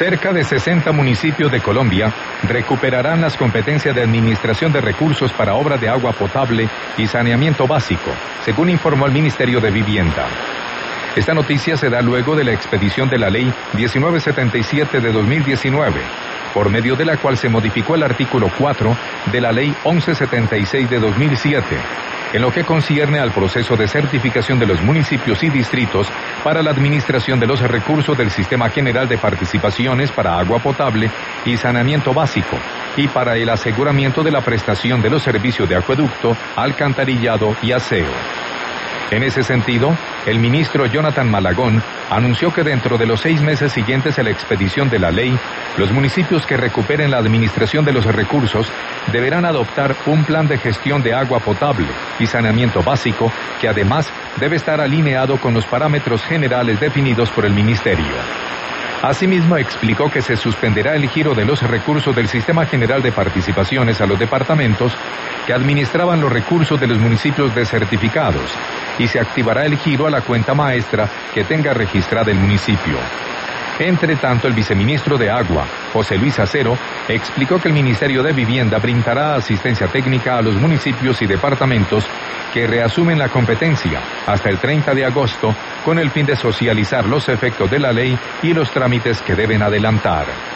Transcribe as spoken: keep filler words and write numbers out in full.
Cerca de sesenta municipios de Colombia recuperarán las competencias de administración de recursos para obras de agua potable y saneamiento básico, según informó el Ministerio de Vivienda. Esta noticia se da luego de la expedición de la Ley diecinueve setenta y siete de dos mil diecinueve, por medio de la cual se modificó el artículo cuatro de la Ley once setenta y seis de dos mil siete, en lo que concierne al proceso de certificación de los municipios y distritos para la administración de los recursos del Sistema General de Participaciones para agua potable y saneamiento básico, y para el aseguramiento de la prestación de los servicios de acueducto, alcantarillado y aseo. En ese sentido, el ministro Jonathan Malagón anunció que dentro de los seis meses siguientes a la expedición de la ley, los municipios que recuperen la administración de los recursos deberán adoptar un plan de gestión de agua potable y saneamiento básico que además debe estar alineado con los parámetros generales definidos por el ministerio. Asimismo, explicó que se suspenderá el giro de los recursos del Sistema General de Participaciones a los departamentos que administraban los recursos de los municipios desertificados y se activará el giro a la cuenta maestra que tenga registrada el municipio. Entre tanto, el viceministro de Agua, José Luis Acero, explicó que el Ministerio de Vivienda brindará asistencia técnica a los municipios y departamentos que reasumen la competencia hasta el treinta de agosto con el fin de socializar los efectos de la ley y los trámites que deben adelantar.